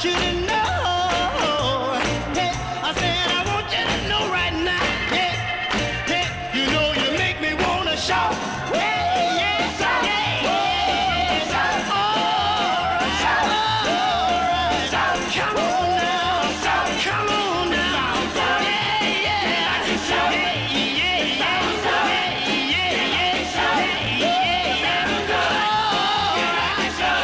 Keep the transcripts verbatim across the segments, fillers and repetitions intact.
you to know. Hey, I said I want you to know right now. Hey, hey, you know you make me wanna shout. Hey, yeah, shout. Hey, yeah, shout. All right, shout. All right, shout. Come on now, shout. Come on now, shout. Yeah, yeah, I can shout. Hey, yeah, shout. Hey, yeah, yeah, shout. Hey, yeah, sound good. All right, shout.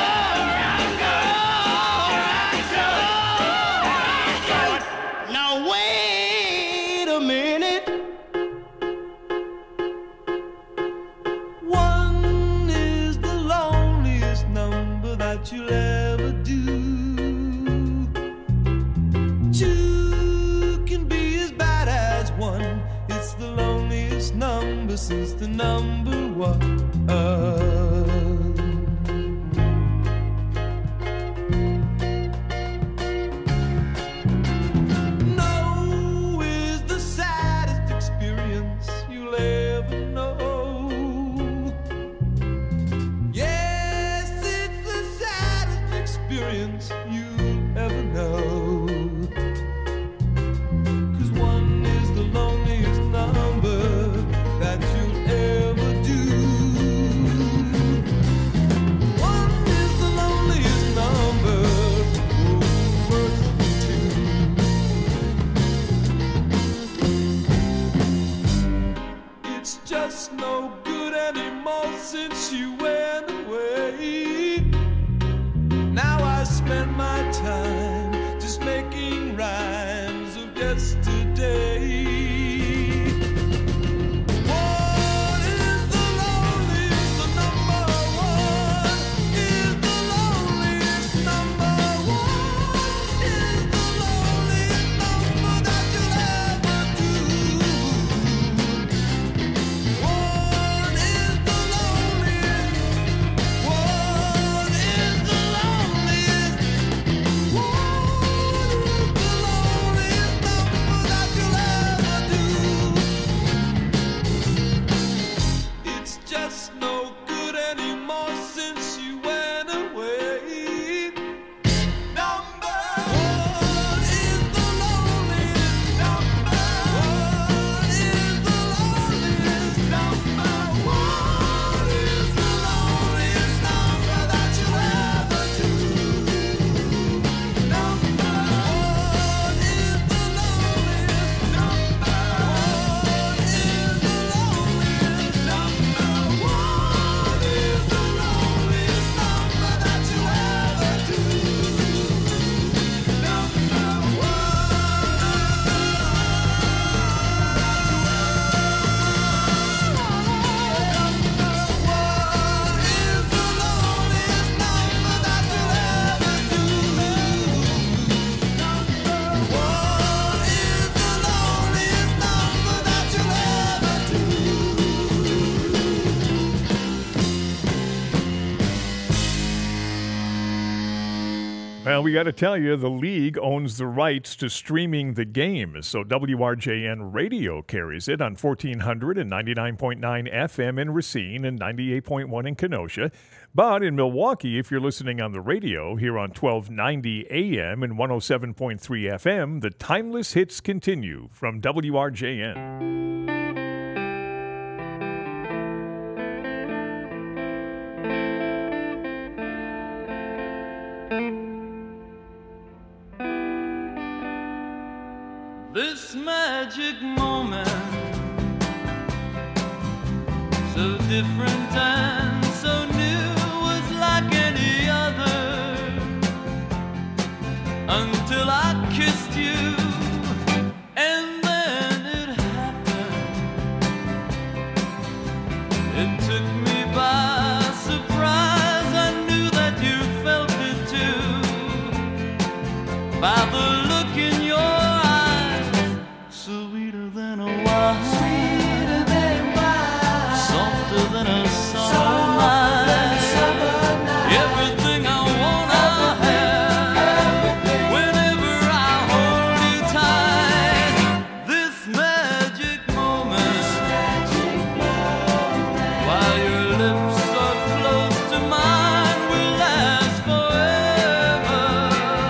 Now wait a minute. One is the loneliest number that you'll ever do. Two can be as bad as one. It's the loneliest number since the number one. No is the saddest experience you'll ever know. Yes, it's the saddest experience you'll ever know. 'Cause one is the loneliest number that you'll ever do. One is the loneliest number, oh, worse than two. It's just no good anymore since you went away. Now I spend my time just making rhymes of yesterday. One is the loneliest, the number one is the loneliest number. One is the loneliest number that you'll ever do. One is the loneliest. One is the loneliest. One is the loneliest number that you'll ever do. It's just no good anymore since you went away. Number one is the loneliest. Number one is the loneliest. Number one is the loneliest number that you'll ever do. Number one is the loneliest. Number one is the loneliest. Number one is the loneliest number that you'll ever do. Number Well, we got to tell you, the league owns the rights to streaming the game, so W R J N Radio carries it on fourteen hundred and ninety-nine point nine F M in Racine and ninety-eight point one in Kenosha. But in Milwaukee, if you're listening on the radio, here on twelve ninety A M and one oh seven point three F M, the timeless hits continue from W R J N. this magic moment, so different and so new, was like any other, until I kissed you, and then it happened. It took me by surprise. I knew that you felt it too, by the look in your sweeter than a wine, sweeter than wine, softer than a summer night. Everything I want, I have. Whenever I hold you tight, this magic moment, while your lips are close to mine, will last forever.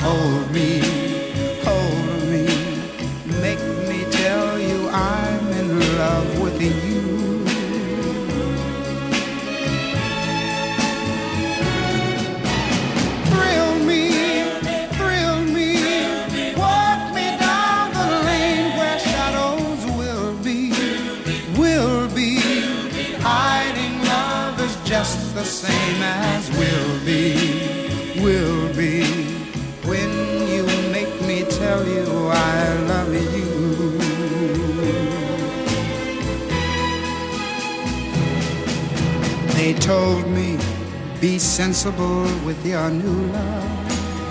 hold me, hold me, make me tell you I'm in love with you. Thrill me, thrill me, walk me down the lane where shadows will be, will be. Hiding love is just the same as will be, will be. When you make me tell you I love you. They told me, be sensible with your new love.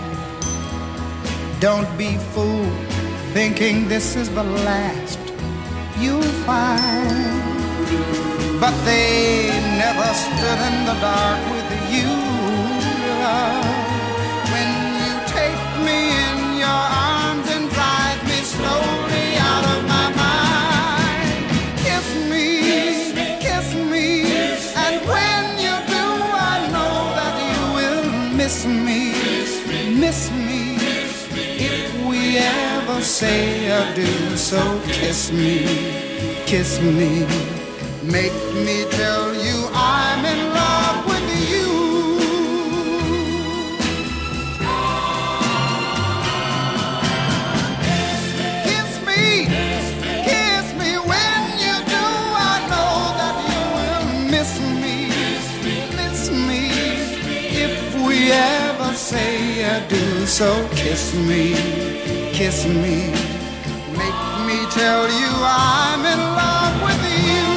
Don't be fooled thinking this is the last you'll find. But they never stood in the dark with you, love. When you take me in your arms and drive me slowly out of my mind. Kiss me, kiss me, and when you do, I know that you will miss me, miss me. If we ever say adieu, so kiss me, kiss me. Make me tell you I'm in love with you. Kiss me, kiss me. When you do, I know that you will miss me, miss me. If we ever say adieu, so kiss me, kiss me. Make me tell you I'm in love with you.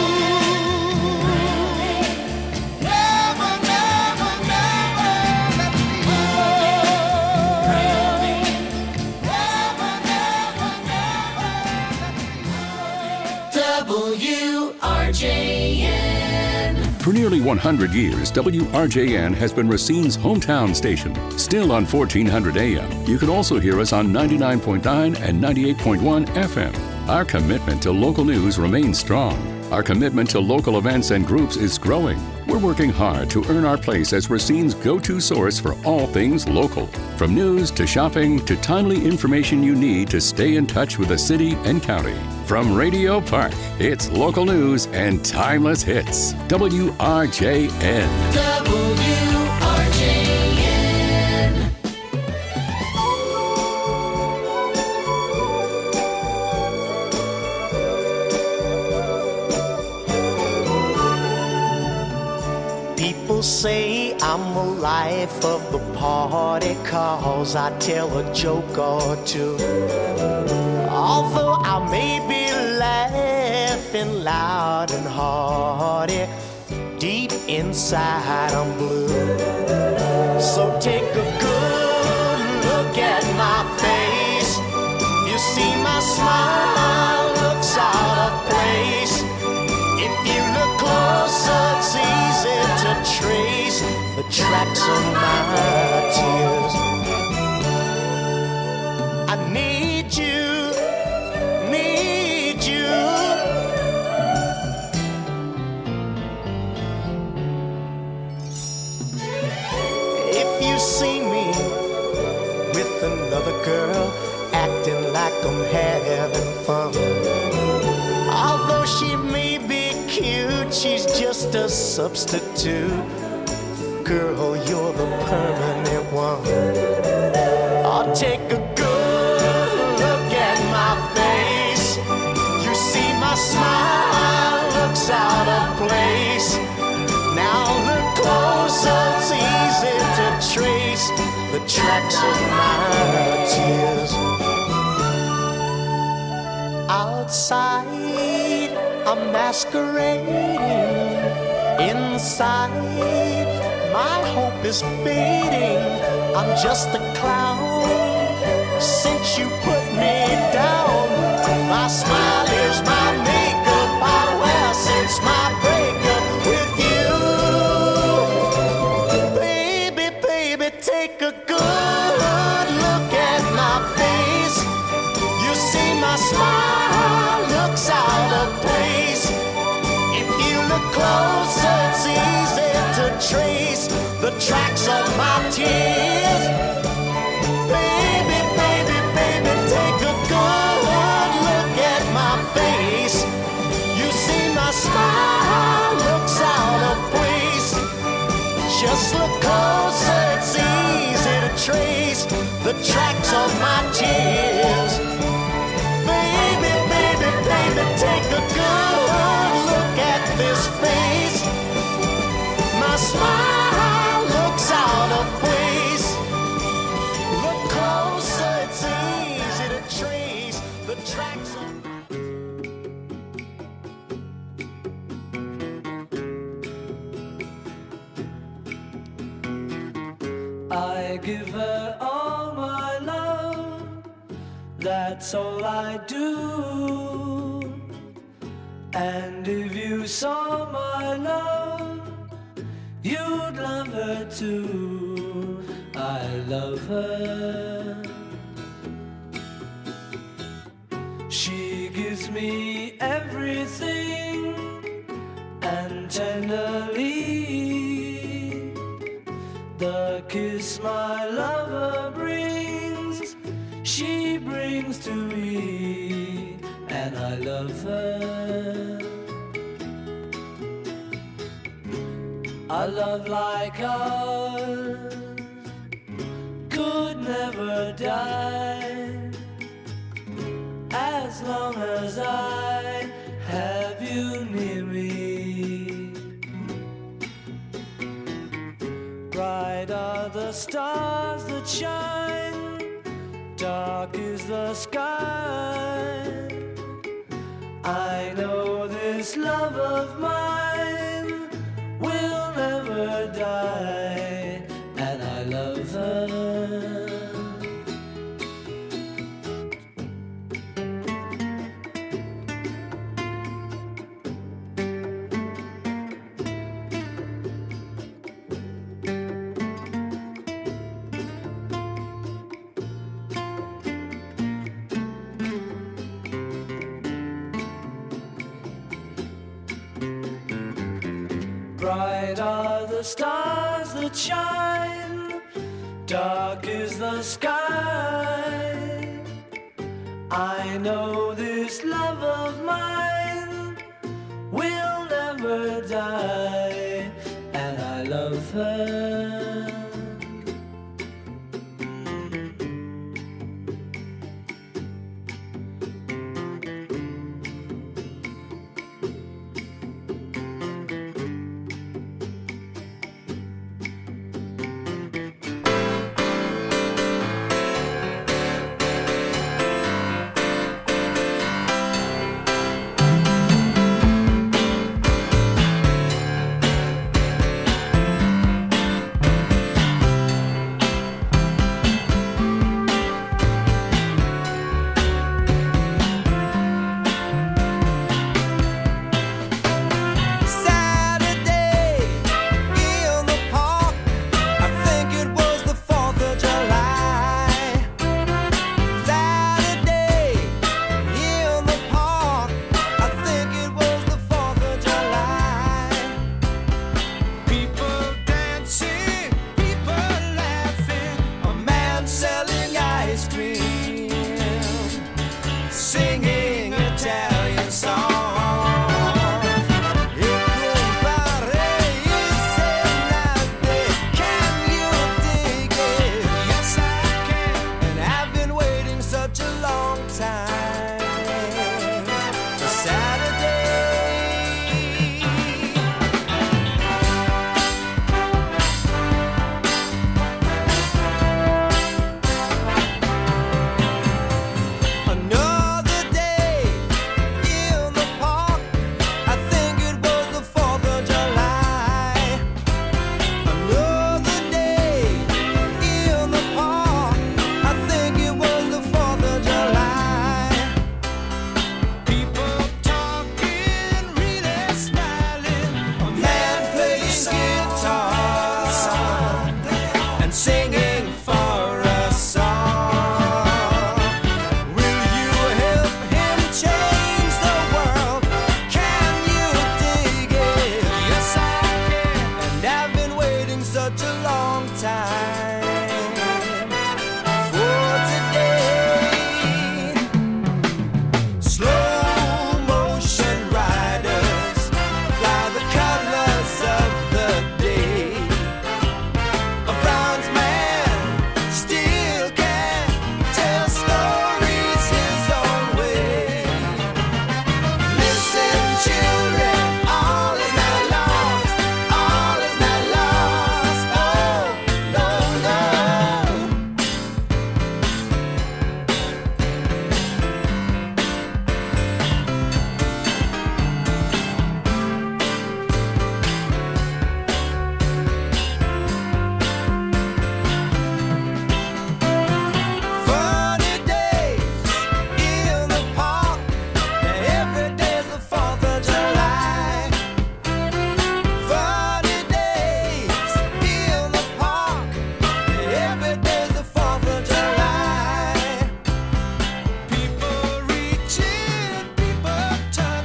W R J N. For nearly one hundred years, W R J N has been Racine's hometown station. Still on fourteen hundred A M. You can also hear us on ninety-nine point nine and ninety-eight point one F M. Our commitment to local news remains strong. Our commitment to local events and groups is growing. We're working hard to earn our place as Racine's go-to source for all things local. From news to shopping to timely information you need to stay in touch with the city and county. From Radio Park, it's local news and timeless hits. W R J N. W R J N. People say I'm the life of the party 'cause I tell a joke or two. Although I may be laughing loud and hearty, deep inside I'm blue. So take a good look at my face. You see my smile looks out of place. If you look closer, it's easy to trace the tracks of my tears. I need you, need you. If you see me with another girl, acting like I'm having fun, although she may be cute, she's just a substitute. Girl, you're the permanent one. I'll take a good look at my face. You see my smile looks out of place. Now look closer, it's easy to trace the tracks of my tears. Outside, I'm masquerading. Inside, my hope is fading. I'm just a clown since you put me down. My smile is my makeup I wear since my breakup with you. Baby, baby, take a good look at my face. You see my smile looks out of place. If you look closer, it's easy to trace the tracks of my tears. Baby, of my tears. Baby, baby, baby, take a good look at this face. My smile looks out of place. Look closer, it's easy to trace the tracks of I give her all my love, that's all I do. And if you saw my love, you'd love her too. I love her. She gives me everything, and tenderly the kiss my lover brings, she brings to me, and I love her. A love like ours could never die, as long as I have you near me. Bright are the stars that shine, dark is the sky. I know this love of mine will never die, and I love her. Bright are the stars that shine, dark is the sky. I know this love of mine will never die, and I love her.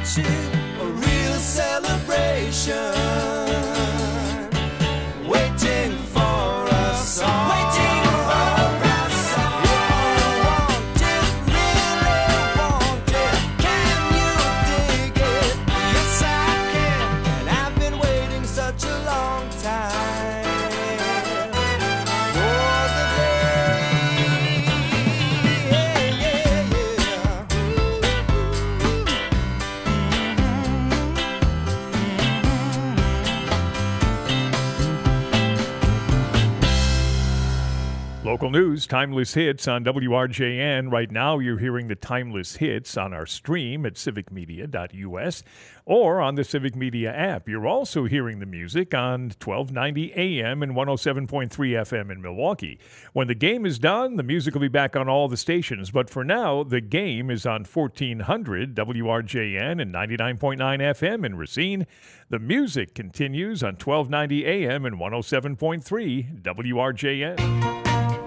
watching a real celebration, waiting for a song. Waiting for a song. Want it, really want it. Can you dig it? Yes, I can. And I've been waiting such a long time for the day. Yeah, yeah, yeah. Local news, timeless hits on W R J N. Right now, you're hearing the timeless hits on our stream at civic media dot U S or on the Civic Media app. You're also hearing the music on twelve ninety A M and one oh seven point three F M in Milwaukee. When the game is done, the music will be back on all the stations. But for now, the game is on fourteen hundred W R J N and ninety-nine point nine F M in Racine. The music continues on twelve ninety A M and one oh seven point three W R J N.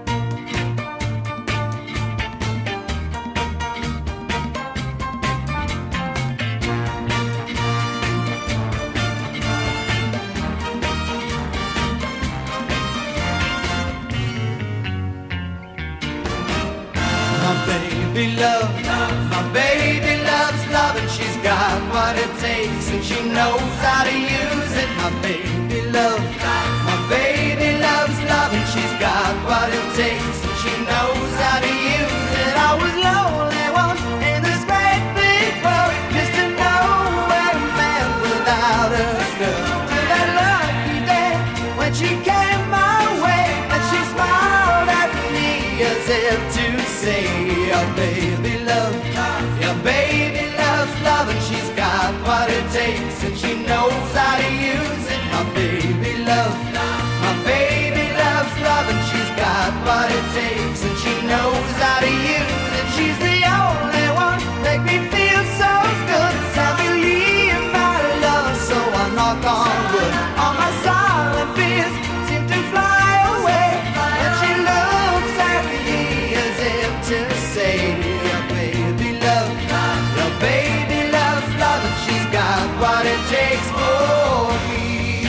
My baby loves, my baby loves love, and she's got what it takes, and she knows how to use it. My baby loves, my baby loves love, and she's got what it takes, and she knows how to use it. I was lonely once in this great big world, just to know where a man without a girl. Till that lucky day when she came my way, and she smiled at me as if to say, your baby loves, your baby loves love, and she's got what it takes, and she knows how to use it. My baby loves, my baby loves love, and she's got what it takes, and she knows how to use it. She's the only one make me feel so good. I believe my love, so I knock on wood. All my silent fears seem to fly away, and she looks at me as if to say, your baby loves, your baby loves love, and she's got what it takes for me.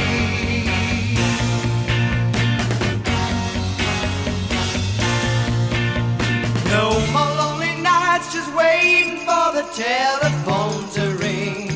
No more lonely nights just waiting for the telephone to ring.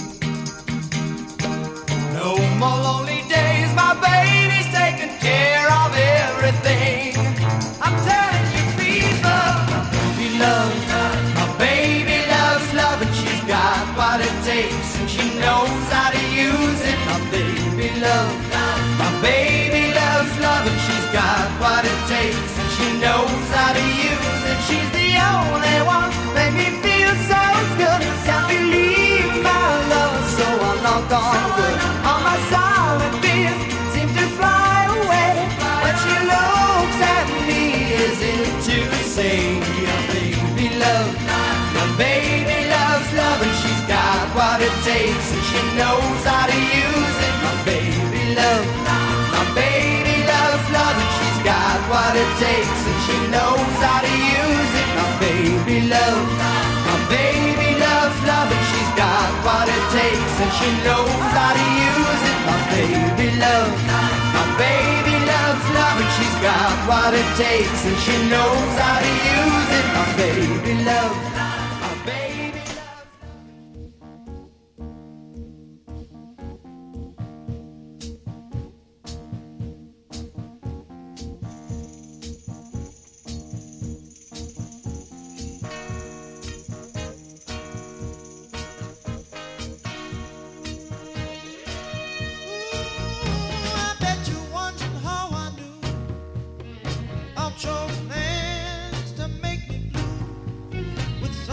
No more lonely days, my baby's taking care of everything. I'm telling you, people, my baby loves, my baby loves love, and she's got what it takes, and she knows how to use it. My baby loves, my baby loves love, and she's got what it takes, and she knows how to use it. She's the only one make me feel so good. Can't believe my love, so I knock on wood. All my silent fears seem to fly away, but she looks at me as if to say, your baby loves, your baby loves love, and she's got what it takes, and she knows how to use it. My baby loves, my baby loves love, and she's got what it takes, and she knows how to use it. My baby loves, my baby loves love, and she's got what it takes, and she knows how to use it. My baby loves, my baby loves love, and she's got what it takes, and she knows how to use it. My baby loves, my baby loves. I bet you wondered how I knew of your plans to make me blue. With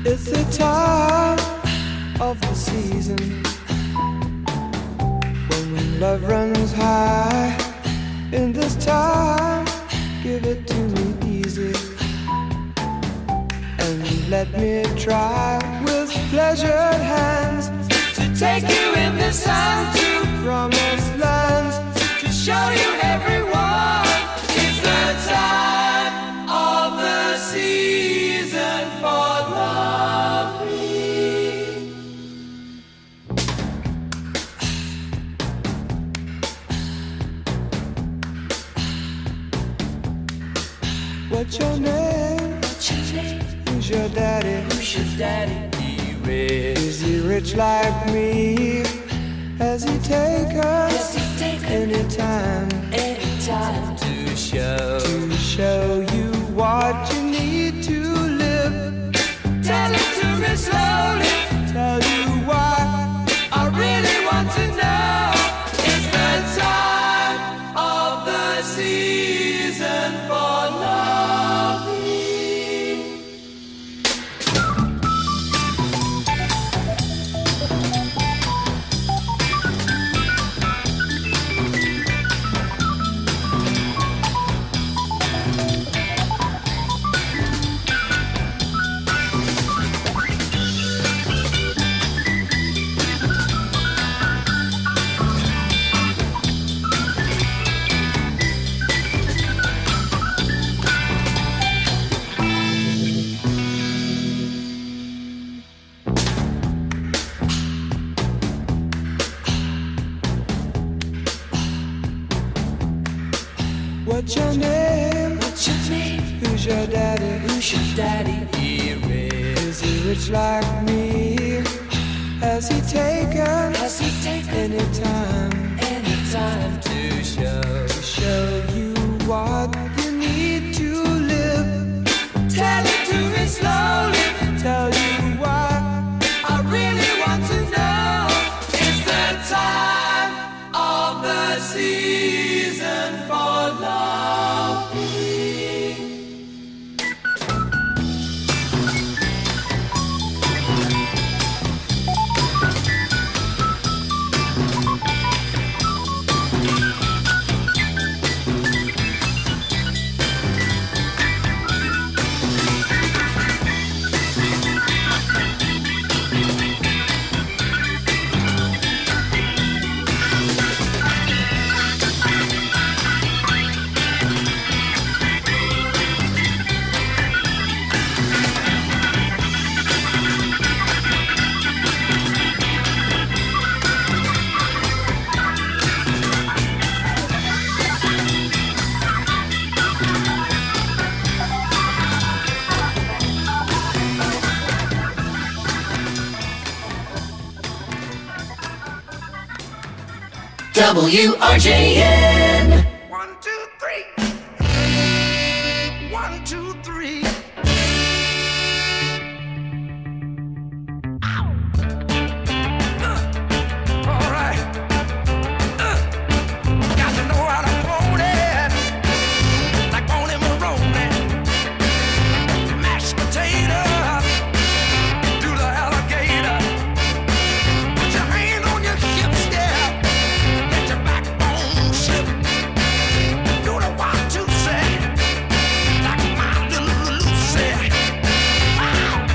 It's the time of the season when love runs high. In this time, give it to me easy and let me try with pleasured hands to take you in this time to promised lands, to show you everyone. It's the time of the season for loving. What's your name? What's your name? Who's your daddy? Who's your daddy? He rich. Is he rich like me? Has he take us? Has he take anytime? Anytime to show to show you what you need to live. Tell it to me slowly. Tell you why I really want to know. It's the time of the season for loving. What's your name? What's your name? Who's your daddy? Who's your daddy? He rich. Is he rich like me? Has he taken? Has he taken anytime? Anytime to show to show you what you need to live. Tell it to me slowly. Tell you why I really want to know. It's the time of the season for loving. W R J N. One, two, three. One, two, three. Ow. Uh, all right. Uh, got to know how to hold it. Like Boney Maroney. Mashed potato. Do the alligator. Put your hand on your hips, yeah. Let your backbone slip. Do the one, two, say. Like my little Lucy. Wow.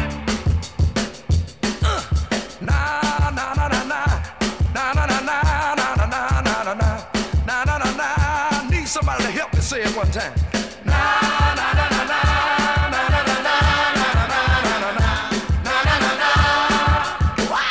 Uh, na na na na na. Na na na na na na na na na na. Na na na na. Need somebody to help me say it one time. Na na na na na. Na na na na. Na na na na na. Na na na na. Wow.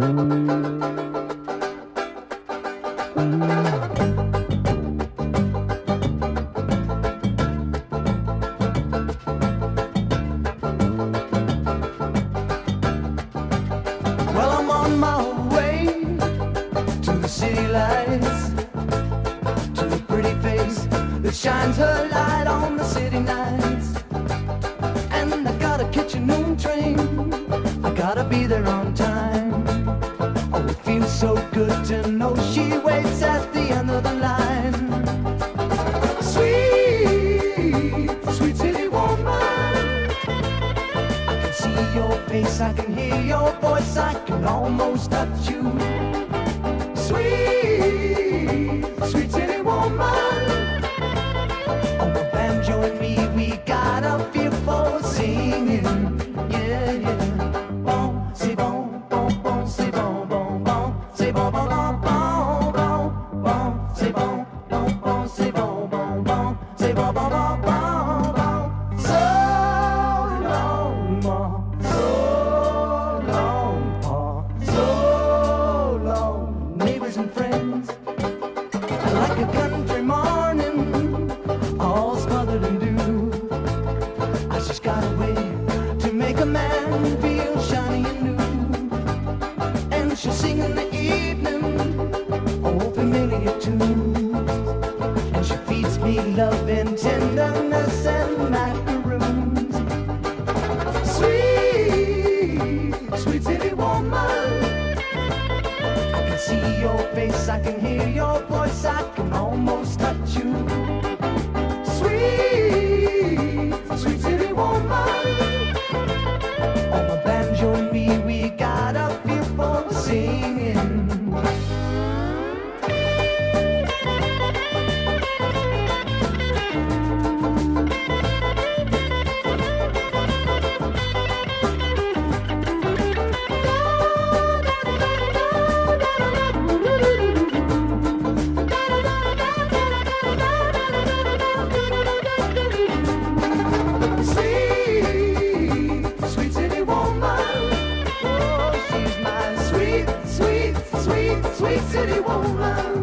Well, I'm on my way to the city lights, to a pretty face that shines her light on the city nights. And I gotta catch a noon train, I gotta be there on time. Oh, it feels so good to know she waits at the end of the line. Sweet, sweet city woman, I can see your face, I can hear your voice, I can almost touch you. Sweet, sweet city woman, on the banjo and me, we got a feel for singing. Yeah, yeah. Bon, c'est bon, bon, bon, c'est bon, bon, bon, c'est bon, bon, bon, bon, bon, bon, c'est bon, bon, bon, c'est bon, bon, bon, c'est bon, bon, bon, bon, bon. So long, ma, so long, pa, so long, neighbors and friends. Like a country morning, all smothered in dew. I just got a way to make a man feel shiny and new. And she'll sing in the evening, oh, familiar tunes. And she feeds me love and tenderness and macaroons. Sweet, sweet city woman, I can see your face, I can hear your voice, I can almost touch you. Sweet, sweet city woman, on the banjo and me, we got a feel for singing. Sweet, sweet city woman, oh, she's my sweet, sweet, sweet, sweet city woman.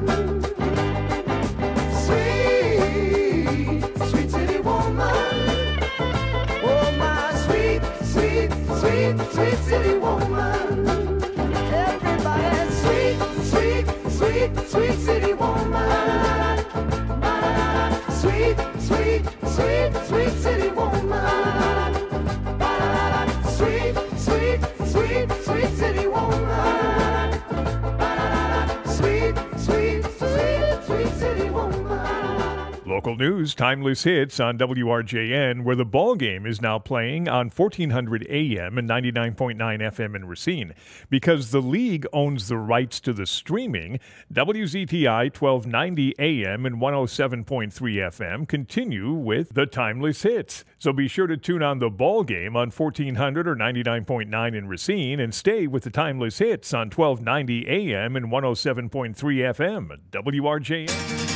Sweet, sweet city woman, oh, my sweet, sweet, sweet, sweet city woman. Everybody, sweet, sweet, sweet, sweet city woman. Sweet, sweet, sweet, sweet city woman. Sweet, sweet, sweet, sweet city woman. Sweet, sweet, sweet, sweet city woman. Local news, timeless hits on W R J N, where the ball game is now playing on fourteen hundred A M and ninety-nine point nine F M in Racine. Because the league owns the rights to the streaming, W Z T I twelve ninety A M and one oh seven point three F M continue with the timeless hits. So be sure to tune on the ball game on fourteen hundred or ninety-nine point nine in Racine and stay with the timeless hits on twelve ninety A M and one oh seven point three F M. W R J N.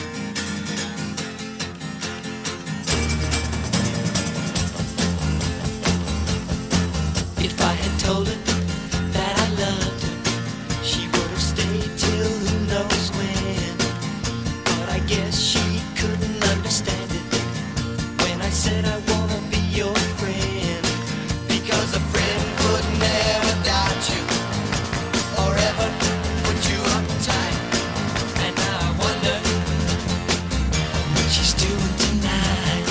If I had told her that I loved her, she would have stayed till who knows when. But I guess she couldn't understand it when I said I wanna be your friend. Because a friend would never doubt you or ever put you uptight. And now I wonder what she's doing tonight.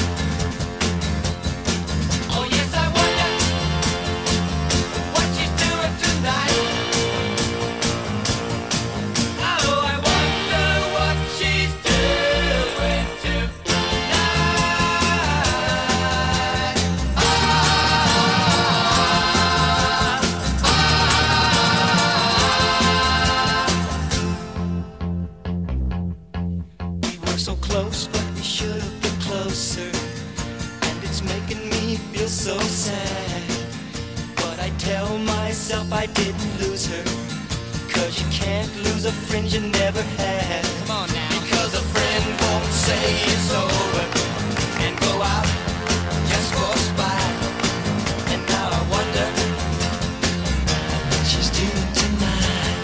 Oh yes, I wonder what she's doing tonight. Oh, I wonder what she's doing tonight. Ah, ah. We were so close, but we should have been closer. And it's making me feel so sad. But I tell myself I didn't lose her. Cause you can't lose a friend you never had. Come on now. Because a friend won't say it's over and go out just for spite. And now I wonder what she's doing tonight.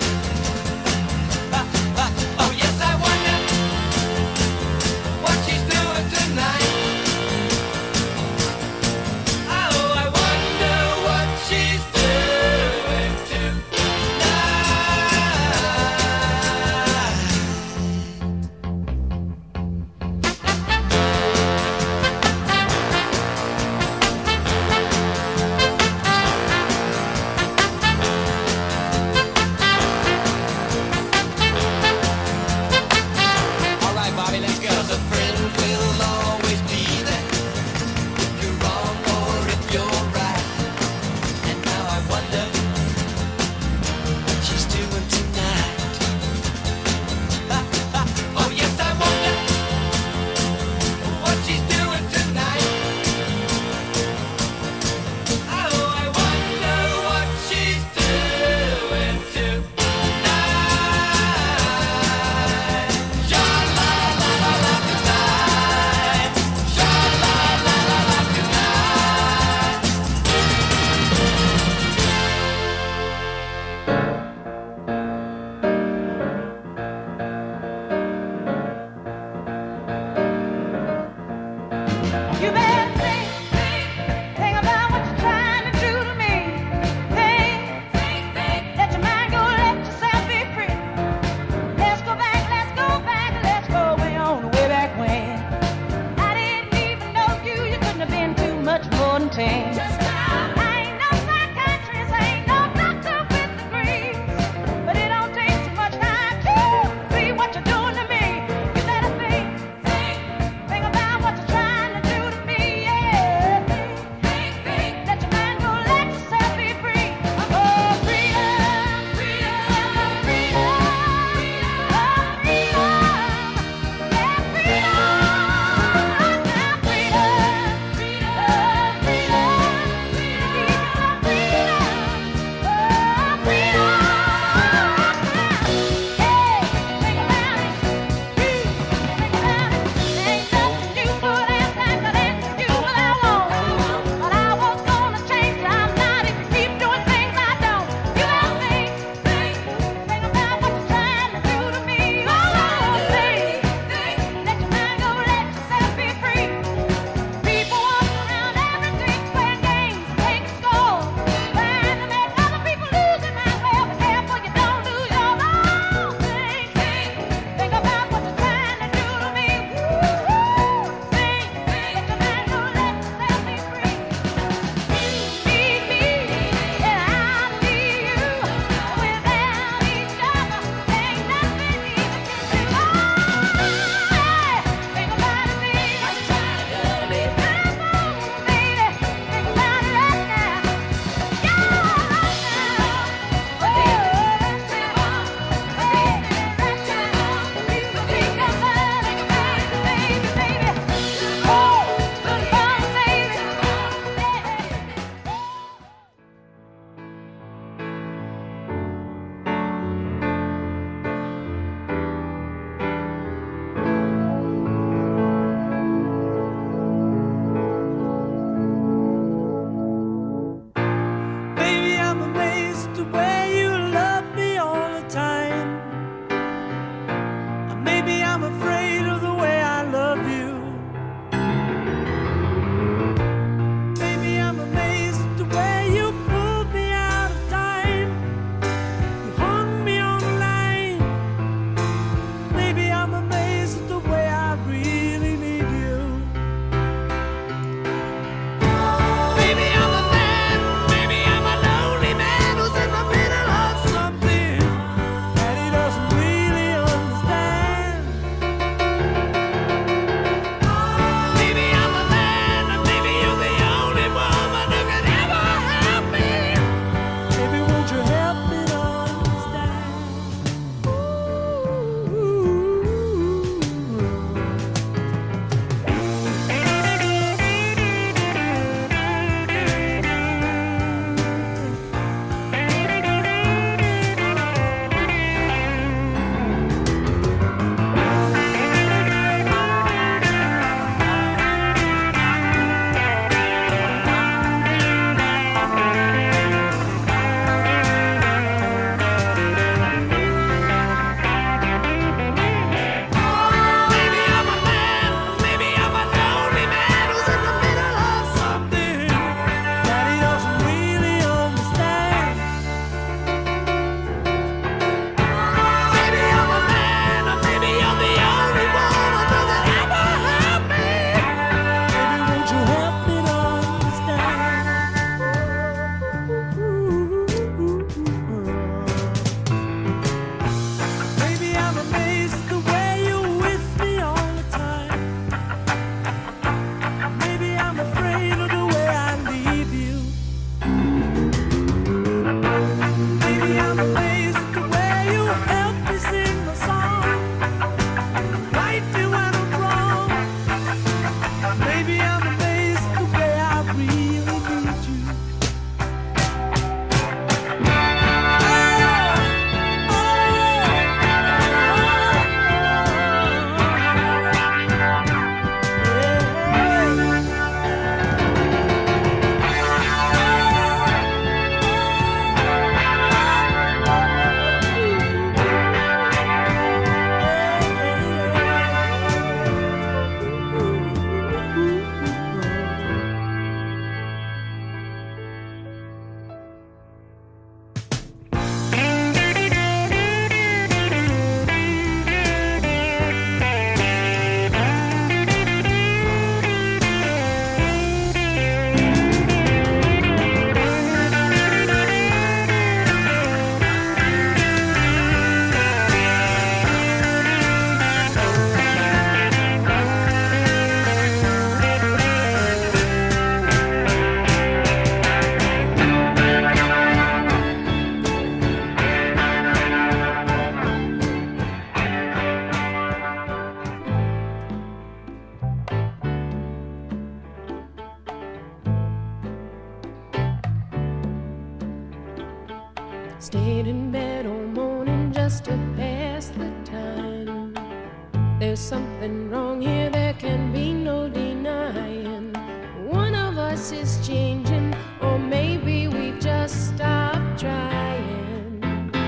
stayed in bed all morning just to pass the time. There's something wrong here, there can be no denying. One of us is changing, or maybe we've just stopped trying.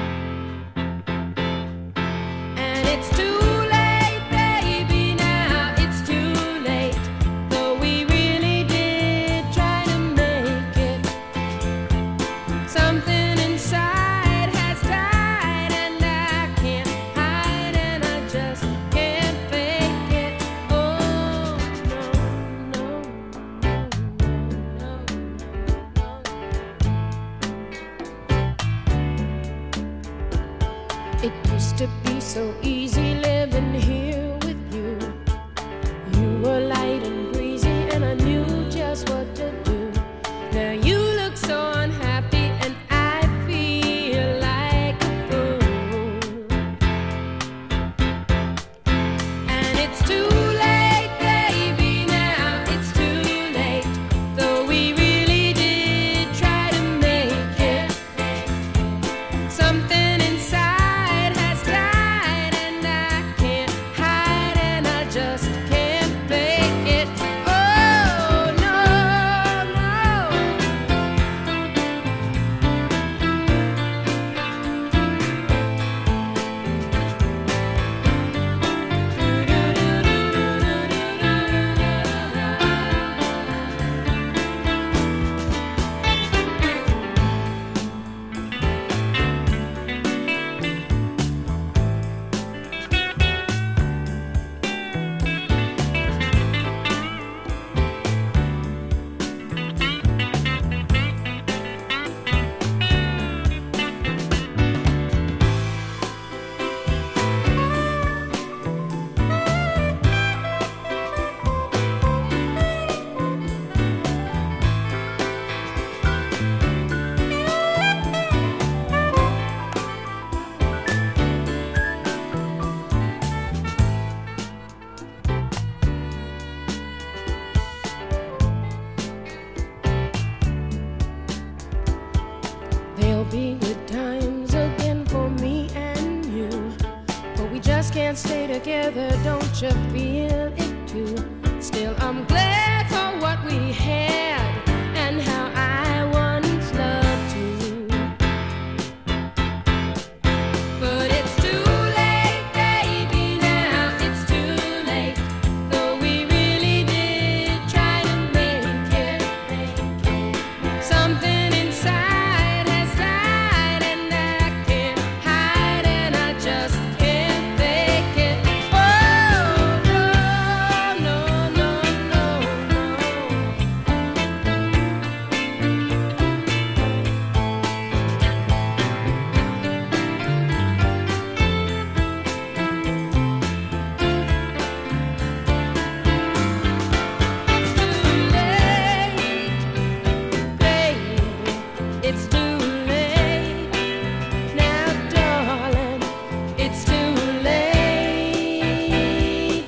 And it's too late, baby, now it's too late. Though we really did try to make it. Something inside has died, and I can't hide, and I just can't fake it. Oh, no, no, no, no, no. It used to be so easy living here with you. You were light and breezy, and I knew just what to do. Now you look so unhappy, and I feel like a fool. And it's too late, baby, now it's too late. Though we really did try to make it. Something inside has died, and I can't hide, and I just can't fake it. Oh, no, no. There'll be good times again for me and you, but we just can't stay together, don't you feel it too? Still, I'm glad for what we had and how I once loved you. But it's too late, baby, now it's too late. Though we really did try to make it. Something inside has died, and I can't hide, and I just can't fake it. Oh, no, no, no, no, no. It's too late, baby. It's too late. Now, darling, it's too late.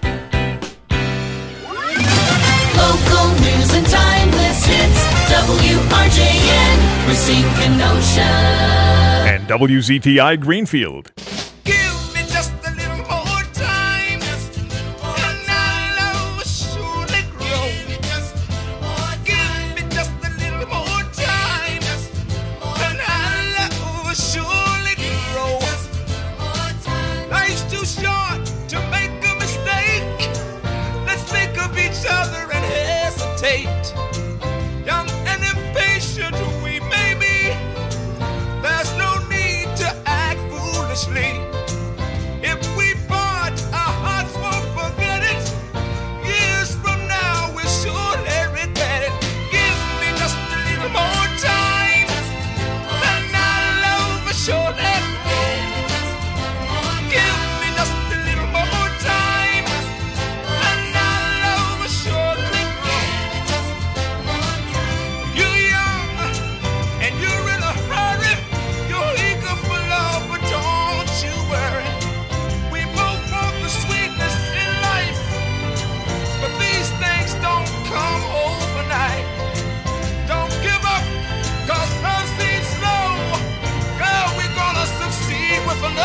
Local news and timeless hits. W R J N, Racine Kenosha. And W Z T I Greenfield. Give me just a little more time, and I'll surely grow. Give me just a little more time, and I'll surely grow. Life's too short to make a mistake. Let's think of each other and hesitate. Young and impatient we may be, there's no need to act foolishly.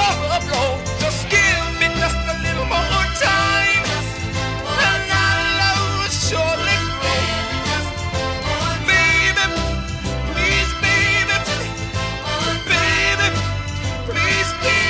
another blow. Just give me just a little more time, and our love will surely grow. Baby, please, baby, baby, please, baby.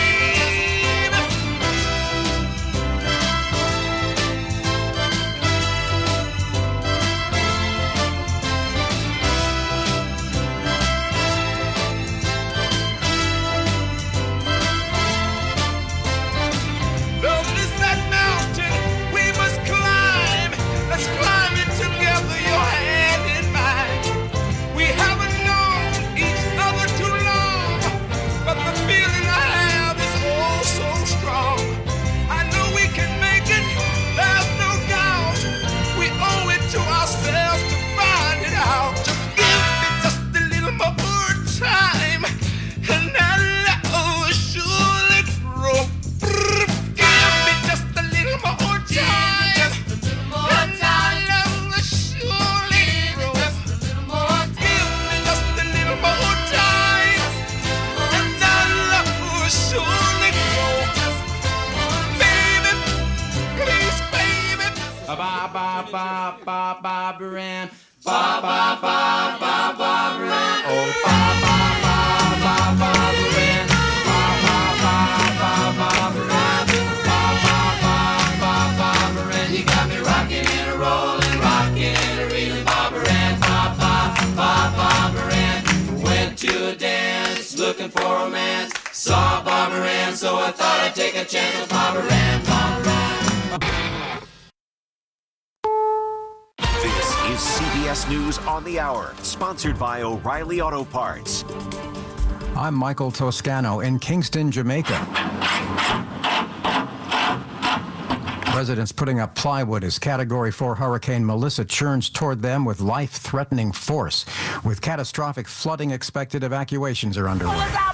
Love is that mountain we must climb. Let's climb it together, your hand in mine. We haven't known each other too long, but the feeling I have is oh so strong. I know we can make it, there's no doubt. We owe it to ourselves to find it out. Just give me just a little more time, and our love will surely grow. Give me just a little more time, and our love will surely grow. Give me just a little more time, and our love will surely grow. Baby, please, baby. Ba ba ba ba ba Baran. Ba ba ba ba ba Baran. Oh ba ba ba ba ba Baran. Ba ba ba ba ba Baran. Ba ba ba ba ba Baran. You got me rocking and a rolling, rocking and a reeling, Ba Baran. Ba ba ba ba Baran. Went to a dance, looking for romance. Saw Ba Baran, so I thought I'd take a chance with Ba Baran. Ba Baran. This is C B S News on the Hour, sponsored by O'Reilly Auto Parts. I'm Michael Toscano in Kingston, Jamaica. Residents putting up plywood as Category four Hurricane Melissa churns toward them with life-threatening force. With catastrophic flooding expected, evacuations are underway.